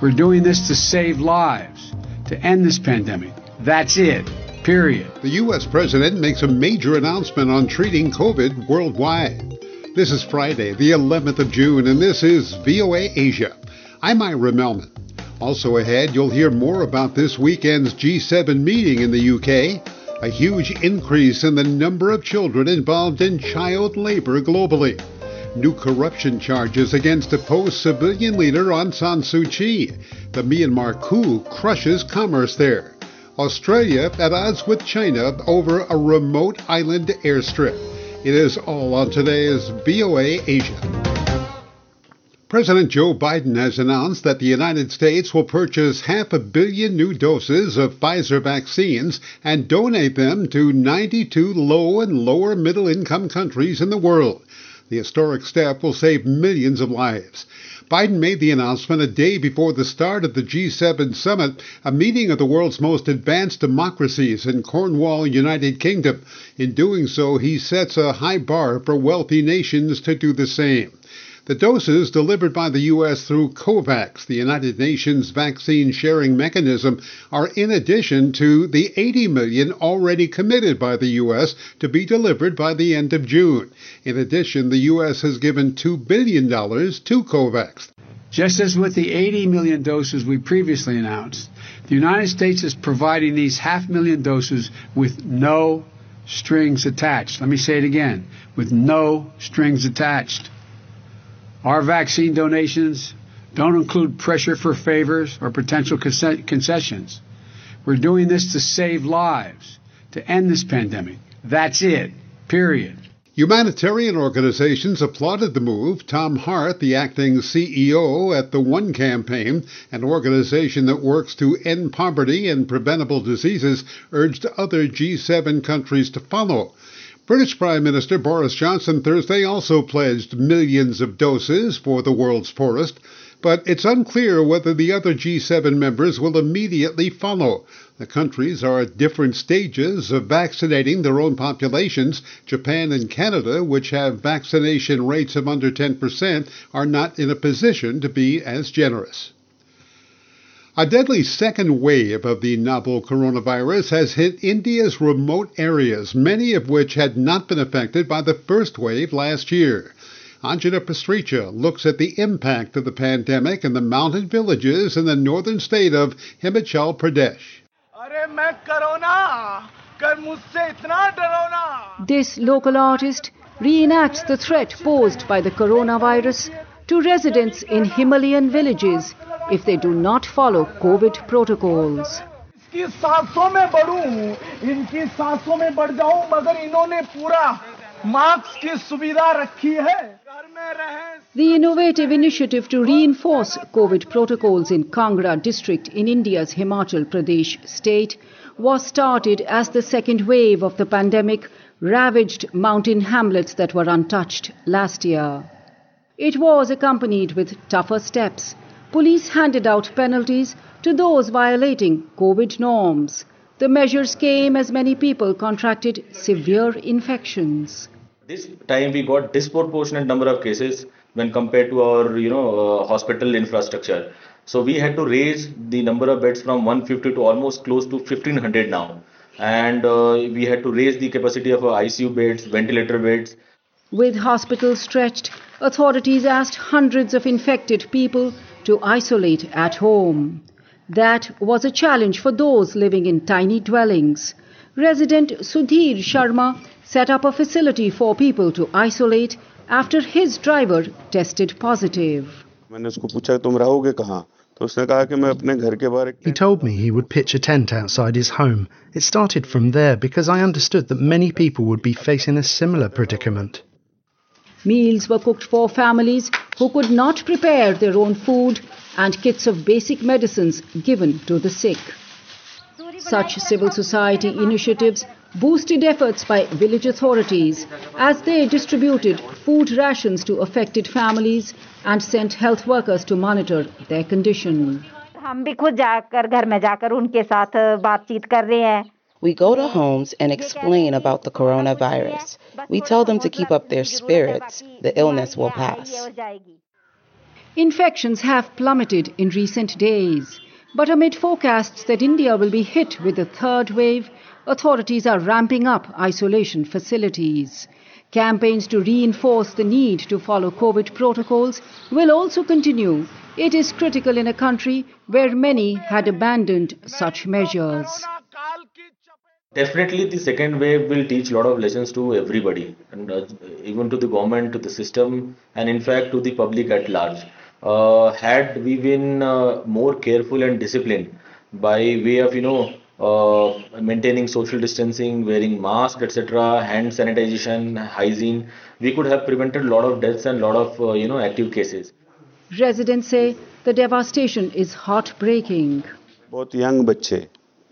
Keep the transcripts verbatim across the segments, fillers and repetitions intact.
We're doing this to save lives, to end this pandemic. That's it. Period. The U S president makes a major announcement on treating COVID worldwide. This is Friday, the eleventh of June, and this is V O A Asia. I'm Ira Melman. Also ahead, you'll hear more about this weekend's G seven meeting in the U K, a huge increase in the number of children involved in child labor globally, new corruption charges against opposed civilian leader Aung San Suu Kyi, the Myanmar coup crushes commerce there, Australia at odds with China over a remote island airstrip. It is all on today's V O A Asia. President Joe Biden has announced that the United States will purchase half a billion new doses of Pfizer vaccines and donate them to ninety-two low and lower middle income countries in the world. The historic step will save millions of lives. Biden made the announcement a day before the start of the G seven summit, a meeting of the world's most advanced democracies in Cornwall, United Kingdom. In doing so, he sets a high bar for wealthy nations to do the same. The doses delivered by the U S through COVAX, the United Nations vaccine sharing mechanism, are in addition to the eighty million already committed by the U S to be delivered by the end of June. In addition, the U S has given two billion dollars to COVAX. Just as with the eighty million doses we previously announced, the United States is providing these half million doses with no strings attached. Let me say it again, with no strings attached. Our vaccine donations don't include pressure for favors or potential concessions. We're doing this to save lives, to end this pandemic. That's it. Period. Humanitarian organizations applauded the move. Tom Hart, the acting C E O at the One Campaign, an organization that works to end poverty and preventable diseases, urged other G seven countries to follow. British Prime Minister Boris Johnson Thursday also pledged millions of doses for the world's poorest, but it's unclear whether the other G seven members will immediately follow. The countries are at different stages of vaccinating their own populations. Japan and Canada, which have vaccination rates of under ten percent, are not in a position to be as generous. A deadly second wave of the novel coronavirus has hit India's remote areas, many of which had not been affected by the first wave last year. Anjana Pastricha looks at the impact of the pandemic in the mountain villages in the northern state of Himachal Pradesh. This local artist reenacts the threat posed by the coronavirus to residents in Himalayan villages if they do not follow COVID protocols. The innovative initiative to reinforce COVID protocols in Kangra district in India's Himachal Pradesh state was started as the second wave of the pandemic ravaged mountain hamlets that were untouched last year. It was accompanied with tougher steps. Police handed out penalties to those violating COVID norms. The measures came as many people contracted severe infections. This time we got disproportionate number of cases when compared to our, you know, uh, hospital infrastructure. So we had to raise the number of beds from one hundred fifty to almost close to fifteen hundred now. And uh, we had to raise the capacity of uh, I C U beds, ventilator beds. With hospitals stretched, authorities asked hundreds of infected people to isolate at home. That was a challenge for those living in tiny dwellings. Resident Sudhir Sharma set up a facility for people to isolate after his driver tested positive. He told me he would pitch a tent outside his home. It started from there because I understood that many people would be facing a similar predicament. Meals were cooked for families who could not prepare their own food and kits of basic medicines given to the sick. Such civil society initiatives boosted efforts by village authorities as they distributed food rations to affected families and sent health workers to monitor their condition. We go to homes and explain about the coronavirus. We tell them to keep up their spirits. The illness will pass. Infections have plummeted in recent days. But amid forecasts that India will be hit with a third wave, authorities are ramping up isolation facilities. Campaigns to reinforce the need to follow COVID protocols will also continue. It is critical in a country where many had abandoned such measures. Definitely, the second wave will teach a lot of lessons to everybody, and uh, even to the government, to the system, and in fact to the public at large. Uh, had we been uh, more careful and disciplined by way of, you know, uh, maintaining social distancing, wearing masks, et cetera, hand sanitization, hygiene, we could have prevented a lot of deaths and a lot of, uh, you know, active cases. Residents say the devastation is heartbreaking. Both young बच्चे,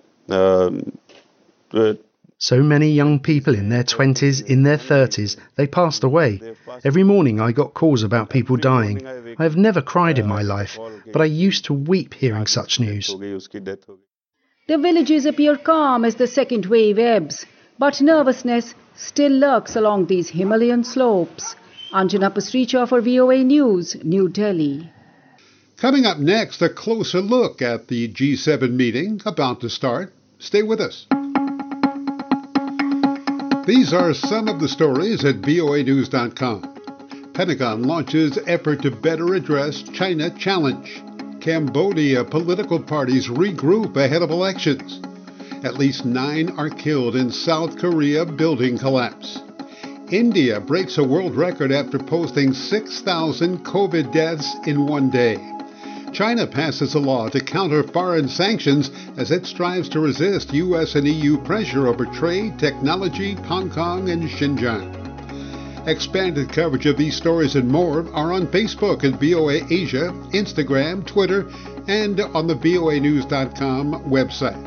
uh, So many young people in their twenties, in their thirties, they passed away. Every morning I got calls about people dying. I have never cried in my life, but I used to weep hearing such news. The villages appear calm as the second wave ebbs, but nervousness still lurks along these Himalayan slopes. Anjana Pasricha for V O A News, New Delhi. Coming up next, a closer look at the G seven meeting about to start. Stay with us. These are some of the stories at V O A news dot com. Pentagon launches effort to better address China challenge. Cambodia political parties regroup ahead of elections. At least nine are killed in South Korea building collapse. India breaks a world record after posting six thousand COVID deaths in one day. China passes a law to counter foreign sanctions as it strives to resist U S and E U pressure over trade, technology, Hong Kong, and Xinjiang. Expanded coverage of these stories and more are on Facebook at V O A Asia, Instagram, Twitter, and on the V O A news dot com website.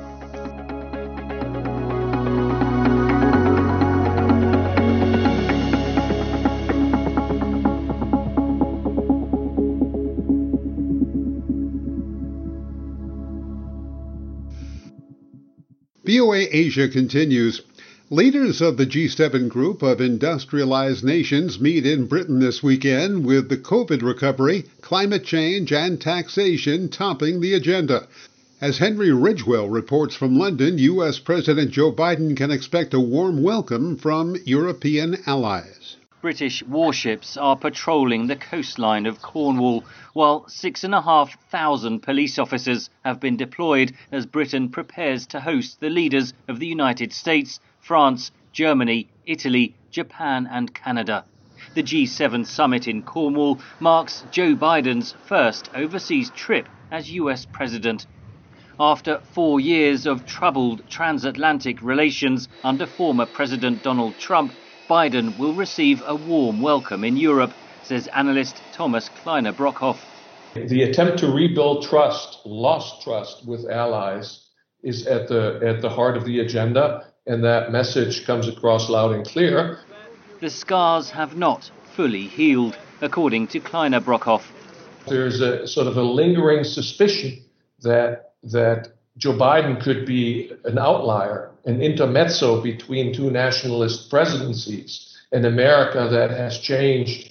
V O A Asia continues. Leaders of the G seven group of industrialized nations meet in Britain this weekend with the COVID recovery, climate change, and taxation topping the agenda. As Henry Ridgewell reports from London, U S President Joe Biden can expect a warm welcome from European allies. British warships are patrolling the coastline of Cornwall, while six and a half thousand police officers have been deployed as Britain prepares to host the leaders of the United States, France, Germany, Italy, Japan and Canada. The G seven summit in Cornwall marks Joe Biden's first overseas trip as U S president. After four years of troubled transatlantic relations under former President Donald Trump, Biden will receive a warm welcome in Europe, says analyst Thomas Kleiner-Brockhoff. The attempt to rebuild trust, lost trust with allies, is at the at the heart of the agenda, and that message comes across loud and clear. The scars have not fully healed, according to Kleiner-Brockhoff. There's a sort of a lingering suspicion that that Joe Biden could be an outlier, an intermezzo between two nationalist presidencies, an America that has changed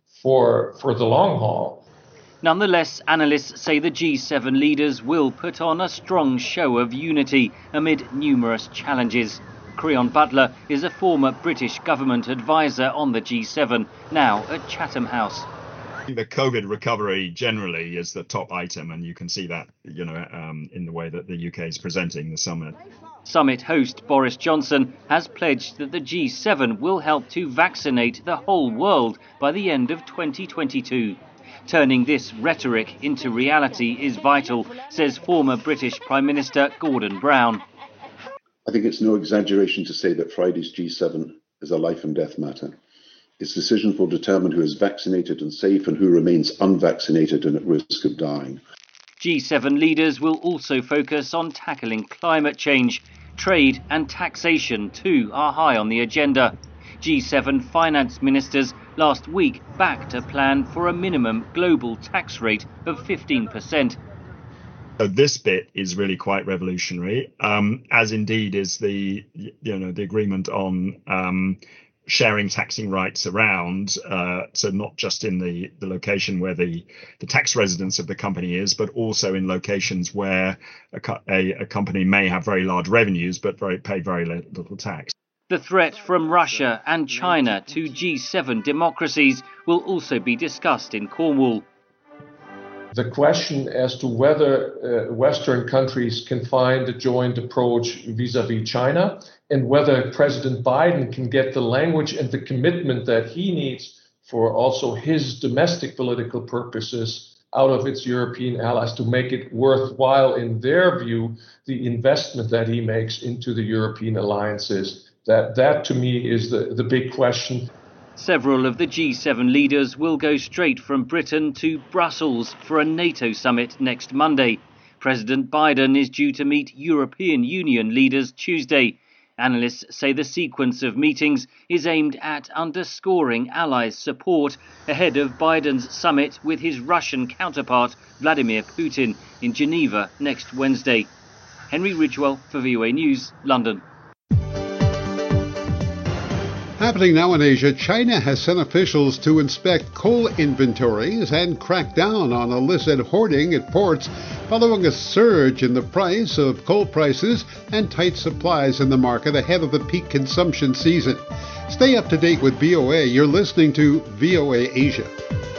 for for the long haul. Nonetheless, analysts say the G seven leaders will put on a strong show of unity amid numerous challenges. Creon Butler is a former British government advisor on the G seven, now at Chatham House. The COVID recovery generally is the top item, and you can see that, you know, um, in the way that the U K is presenting the summit. Summit host Boris Johnson has pledged that the G seven will help to vaccinate the whole world by the end of twenty twenty-two. Turning this rhetoric into reality is vital, says former British Prime Minister Gordon Brown. I think it's no exaggeration to say that Friday's G seven is a life and death matter. Its decisions will determine who is vaccinated and safe and who remains unvaccinated and at risk of dying. G seven leaders will also focus on tackling climate change. Trade and taxation too are high on the agenda. G seven finance ministers last week backed a plan for a minimum global tax rate of fifteen percent. So this bit is really quite revolutionary, um, as indeed is the, you know, the agreement on um, sharing taxing rights around, uh, so not just in the, the location where the, the tax residence of the company is, but also in locations where a, a, a company may have very large revenues but very, pay very little tax. The threat from Russia and China to G seven democracies will also be discussed in Cornwall. The question as to whether uh, Western countries can find a joint approach vis-à-vis China, and whether President Biden can get the language and the commitment that he needs for also his domestic political purposes out of its European allies to make it worthwhile, in their view, the investment that he makes into the European alliances. That, that to me, is the, the big question. Several of the G seven leaders will go straight from Britain to Brussels for a NATO summit next Monday. President Biden is due to meet European Union leaders Tuesday. Analysts say the sequence of meetings is aimed at underscoring allies' support ahead of Biden's summit with his Russian counterpart Vladimir Putin in Geneva next Wednesday. Henry Ridgewell for V O A News, London. Happening now in Asia, China has sent officials to inspect coal inventories and crack down on illicit hoarding at ports following a surge in the price of coal prices and tight supplies in the market ahead of the peak consumption season. Stay up to date with V O A. You're listening to V O A Asia.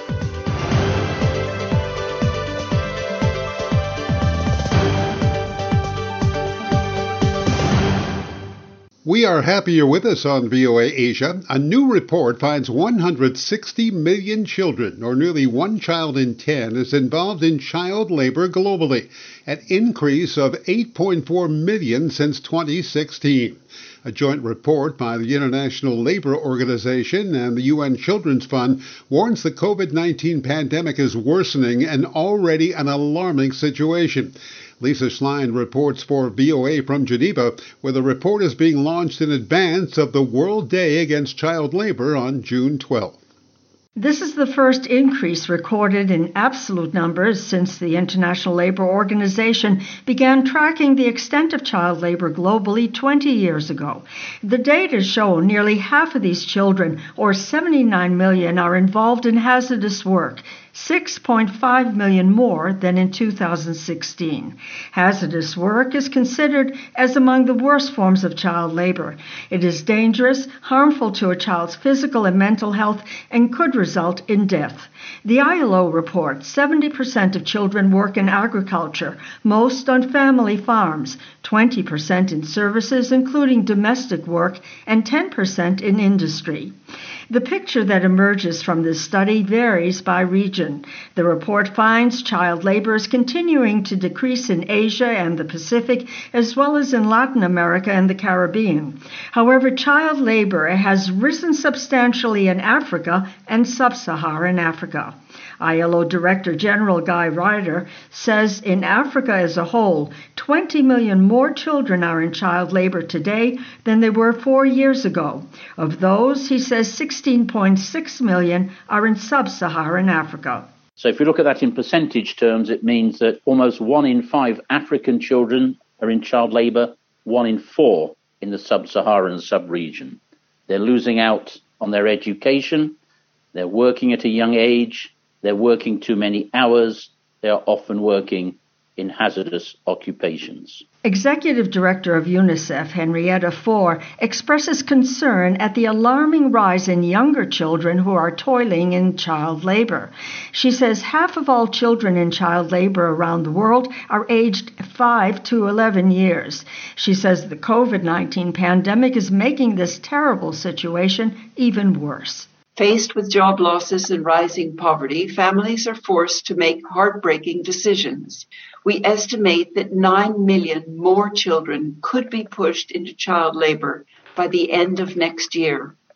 We are happy you're with us on V O A Asia. A new report finds one hundred sixty million children, or nearly one child in ten, is involved in child labor globally, an increase of eight point four million since twenty sixteen. A joint report by the International Labour Organization and the U N Children's Fund warns the COVID nineteen pandemic is worsening an already an alarming situation. Lisa Schlein reports for V O A from Geneva, where the report is being launched in advance of the World Day Against Child Labor on June twelfth. This is the first increase recorded in absolute numbers since the International Labour Organization began tracking the extent of child labor globally twenty years ago. The data show nearly half of these children, or seventy-nine million, are involved in hazardous work, six point five million more than in two thousand sixteen. Hazardous work is considered as among the worst forms of child labor. It is dangerous, harmful to a child's physical and mental health, and could result in death. The I L O reports seventy percent of children work in agriculture, most on family farms, twenty percent in services, including domestic work, and ten percent in industry. The picture that emerges from this study varies by region. The report finds child labor is continuing to decrease in Asia and the Pacific, as well as in Latin America and the Caribbean. However, child labor has risen substantially in Africa and sub-Saharan Africa. I L O Director General Guy Ryder says in Africa as a whole, twenty million more children are in child labor today than they were four years ago. Of those, he says sixteen point six million are in sub-Saharan Africa. So if you look at that in percentage terms, it means that almost one in five African children are in child labor, one in four in the sub-Saharan sub-region. They're losing out on their education, they're working at a young age, they're working too many hours, they are often working in hazardous occupations. Executive Director of UNICEF, Henrietta Fore, expresses concern at the alarming rise in younger children who are toiling in child labor. She says half of all children in child labor around the world are aged five to eleven years. She says the COVID nineteen pandemic is making this terrible situation even worse. Faced with job losses and rising poverty, families are forced to make heartbreaking decisions. We estimate that nine million more children could be pushed into child labor by the end of next year.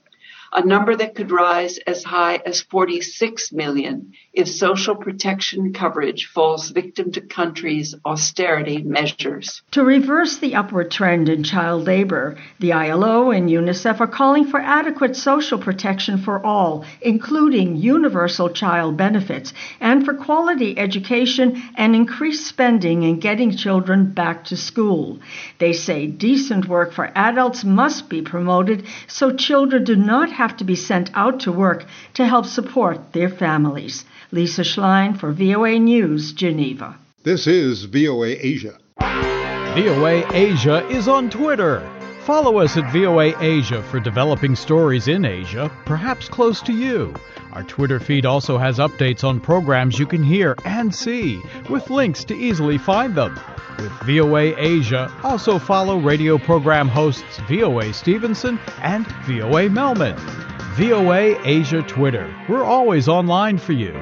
a number that could rise as high as forty-six million if social protection coverage falls victim to countries' austerity measures. To reverse the upward trend in child labor, the I L O and UNICEF are calling for adequate social protection for all, including universal child benefits, and for quality education and increased spending in getting children back to school. They say decent work for adults must be promoted so children do not have to be sent out to work to help support their families. Lisa Schlein for V O A News, Geneva. This is V O A Asia. V O A Asia is on Twitter. Follow us at V O A Asia for developing stories in Asia, perhaps close to you. Our Twitter feed also has updates on programs you can hear and see, with links to easily find them. With V O A Asia, also follow radio program hosts V O A Stevenson and V O A Melman. V O A Asia Twitter. We're always online for you.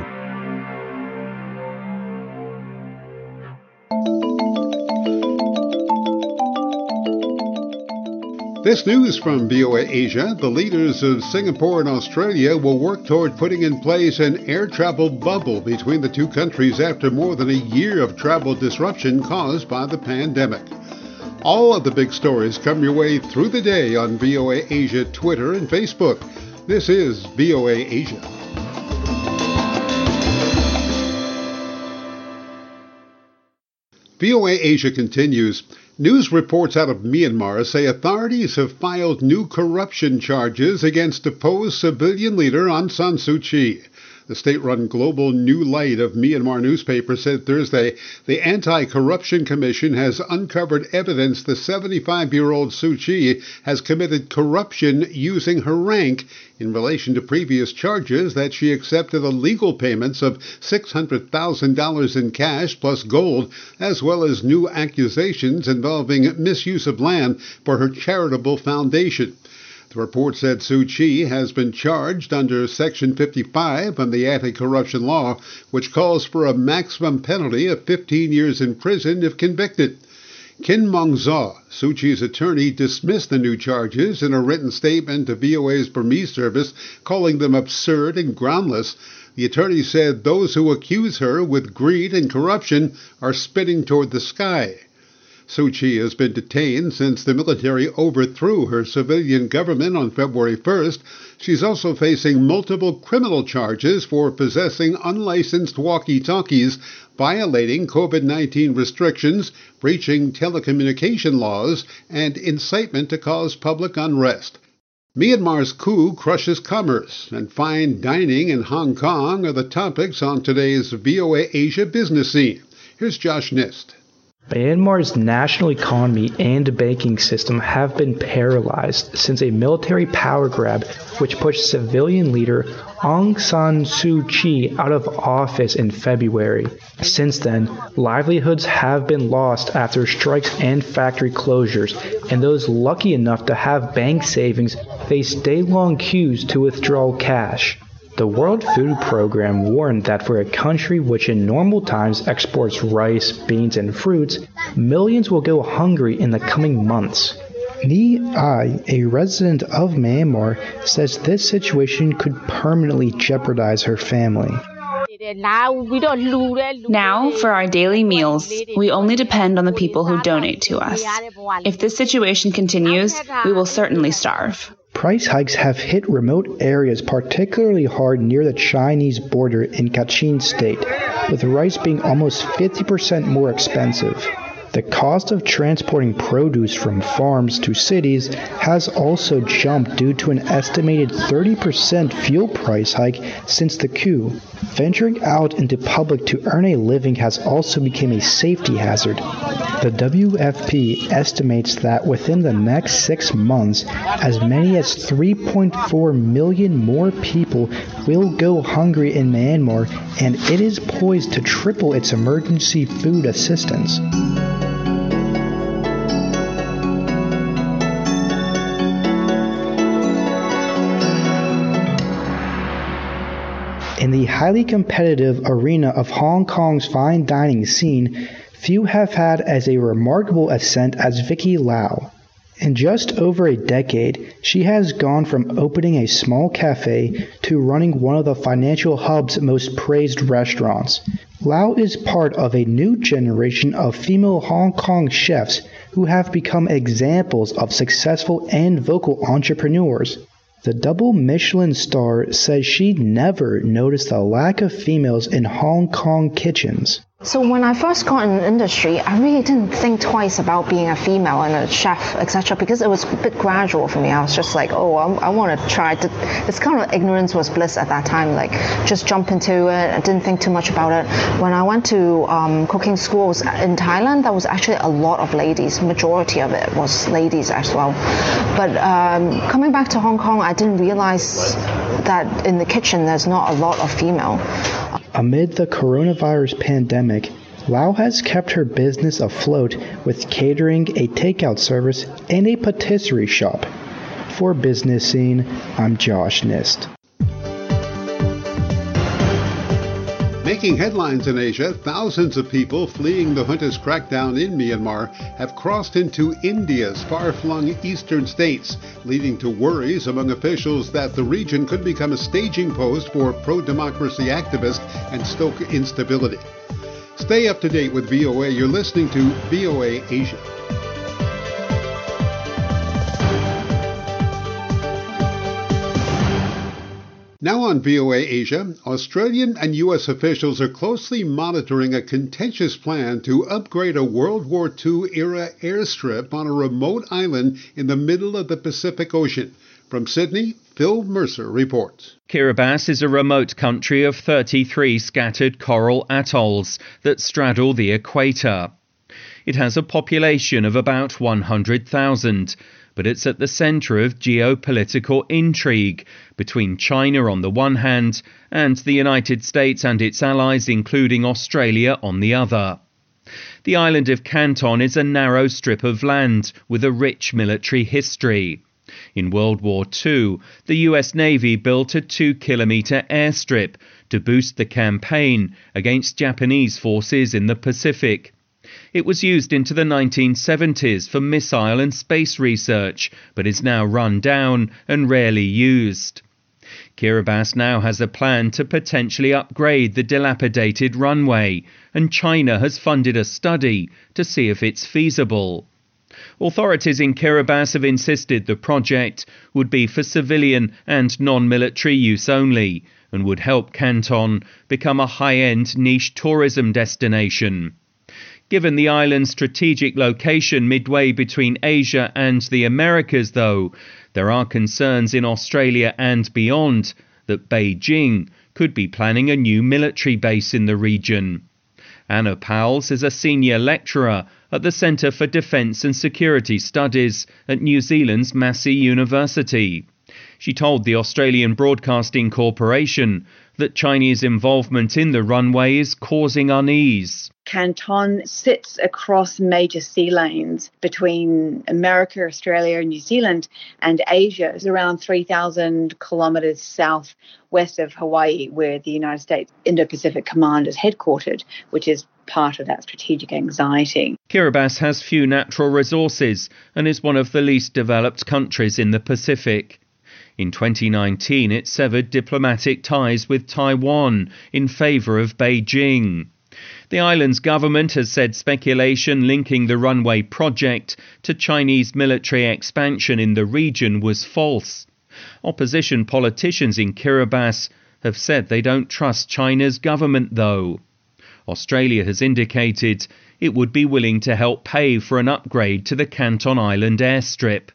This news from V O A Asia: the leaders of Singapore and Australia will work toward putting in place an air travel bubble between the two countries after more than a year of travel disruption caused by the pandemic. All of the big stories come your way through the day on V O A Asia Twitter and Facebook. This is V O A Asia. V O A Asia continues. News reports out of Myanmar say authorities have filed new corruption charges against deposed civilian leader Aung San Suu Kyi. The state-run Global New Light of Myanmar newspaper said Thursday the Anti-Corruption Commission has uncovered evidence the seventy-five-year-old Suu Kyi has committed corruption using her rank in relation to previous charges that she accepted illegal payments of six hundred thousand dollars in cash plus gold, as well as new accusations involving misuse of land for her charitable foundation. The report said Suu Kyi has been charged under Section fifty-five of the anti-corruption law, which calls for a maximum penalty of fifteen years in prison if convicted. Kin Mong Zaw, Suu Kyi's attorney, dismissed the new charges in a written statement to V O A's Burmese service, calling them absurd and groundless. The attorney said those who accuse her with greed and corruption are spitting toward the sky. Suu Kyi has been detained since the military overthrew her civilian government on February first. She's also facing multiple criminal charges for possessing unlicensed walkie-talkies, violating COVID nineteen restrictions, breaching telecommunication laws, and incitement to cause public unrest. Myanmar's coup crushes commerce, and fine dining in Hong Kong are the topics on today's V O A Asia Business Scene. Here's Josh Nist. Myanmar's national economy and banking system have been paralyzed since a military power grab which pushed civilian leader Aung San Suu Kyi out of office in February. Since then, livelihoods have been lost after strikes and factory closures, and those lucky enough to have bank savings face day-long queues to withdraw cash. The World Food Program warned that for a country which in normal times exports rice, beans, and fruits, millions will go hungry in the coming months. Ni Ai, a resident of Myanmar, says this situation could permanently jeopardize her family. Now, for our daily meals, we only depend on the people who donate to us. If this situation continues, we will certainly starve. Price hikes have hit remote areas particularly hard near the Chinese border in Kachin State, with rice being almost fifty percent more expensive. The cost of transporting produce from farms to cities has also jumped due to an estimated thirty percent fuel price hike since the coup. Venturing out into public to earn a living has also become a safety hazard. The W F P estimates that within the next six months, as many as three point four million more people will go hungry in Myanmar, and it is poised to triple its emergency food assistance. In the highly competitive arena of Hong Kong's fine dining scene, few have had as a remarkable ascent as Vicky Lau. In just over a decade, she has gone from opening a small cafe to running one of the financial hub's most praised restaurants. Lau is part of a new generation of female Hong Kong chefs who have become examples of successful and vocal entrepreneurs. The double Michelin star says she never noticed the lack of females in Hong Kong kitchens. So when I first got in the industry, I really didn't think twice about being a female and a chef, et cetera, because it was a bit gradual for me. I was just like, oh, I, I want to try. To, it's kind of ignorance was bliss at that time, like just jump into it. I didn't think too much about it. When I went to um, cooking schools in Thailand, there was actually a lot of ladies. Majority of it was ladies as well. But um, coming back to Hong Kong, I didn't realize that in the kitchen there's not a lot of female. Amid the coronavirus pandemic, Lau has kept her business afloat with catering, a takeout service, and a patisserie shop. For Business Scene, I'm Josh Nist. Making headlines in Asia, thousands of people fleeing the junta's crackdown in Myanmar have crossed into India's far-flung eastern states, leading to worries among officials that the region could become a staging post for pro-democracy activists and stoke instability. Stay up to date with V O A. You're listening to V O A Asia. Now on V O A Asia, Australian and U S officials are closely monitoring a contentious plan to upgrade a World War Two-era airstrip on a remote island in the middle of the Pacific Ocean. From Sydney, Phil Mercer reports. Kiribati is a remote country of thirty-three scattered coral atolls that straddle the equator. It has a population of about one hundred thousand. But it's at the centre of geopolitical intrigue between China on the one hand and the United States and its allies, including Australia, on the other. The island of Canton is a narrow strip of land with a rich military history. In World War Two, the U S Navy built a two-kilometre airstrip to boost the campaign against Japanese forces in the Pacific. It was used into the nineteen seventies for missile and space research, but is now run down and rarely used. Kiribati now has a plan to potentially upgrade the dilapidated runway, and China has funded a study to see if it's feasible. Authorities in Kiribati have insisted the project would be for civilian and non-military use only, and would help Canton become a high-end niche tourism destination. Given the island's strategic location midway between Asia and the Americas, though, there are concerns in Australia and beyond that Beijing could be planning a new military base in the region. Anna Powles is a senior lecturer at the Centre for Defence and Security Studies at New Zealand's Massey University. She told the Australian Broadcasting Corporation that Chinese involvement in the runway is causing unease. Canton sits across major sea lanes between America, Australia, New Zealand and Asia. It's around three thousand kilometres south west of Hawaii, where the United States Indo-Pacific Command is headquartered, which is part of that strategic anxiety. Kiribati has few natural resources and is one of the least developed countries in the Pacific. In twenty nineteen, it severed diplomatic ties with Taiwan in favour of Beijing. The island's government has said speculation linking the runway project to Chinese military expansion in the region was false. Opposition politicians in Kiribati have said they don't trust China's government, though. Australia has indicated it would be willing to help pay for an upgrade to the Canton Island airstrip.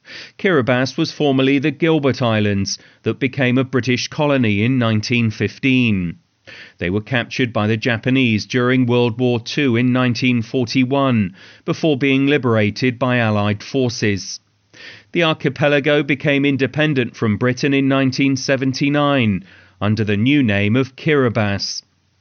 Kiribati was formerly the Gilbert Islands that became a British colony in nineteen fifteen. They were captured by the Japanese during World War Two in nineteen forty-one, before being liberated by Allied forces. The archipelago became independent from Britain in nineteen seventy-nine, under the new name of Kiribati.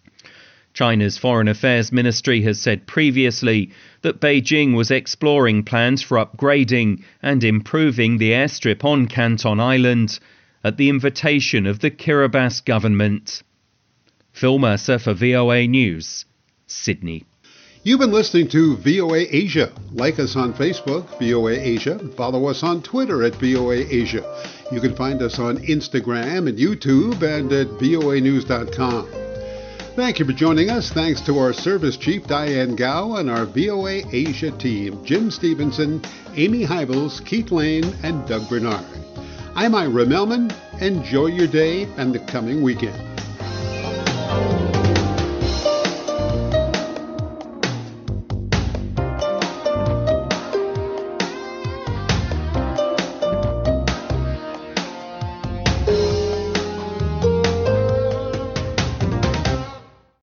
China's Foreign Affairs Ministry has said previously that Beijing was exploring plans for upgrading and improving the airstrip on Canton Island at the invitation of the Kiribati government. Phil Mercer for V O A News, Sydney. You've been listening to V O A Asia. Like us on Facebook, V O A Asia. Follow us on Twitter at V O A Asia. You can find us on Instagram and YouTube and at V O A news dot com. Thank you for joining us. Thanks to our Service Chief, Diane Gao, and our V O A Asia team, Jim Stevenson, Amy Hybels, Keith Lane, and Doug Bernard. I'm Ira Melman. Enjoy your day and the coming weekend.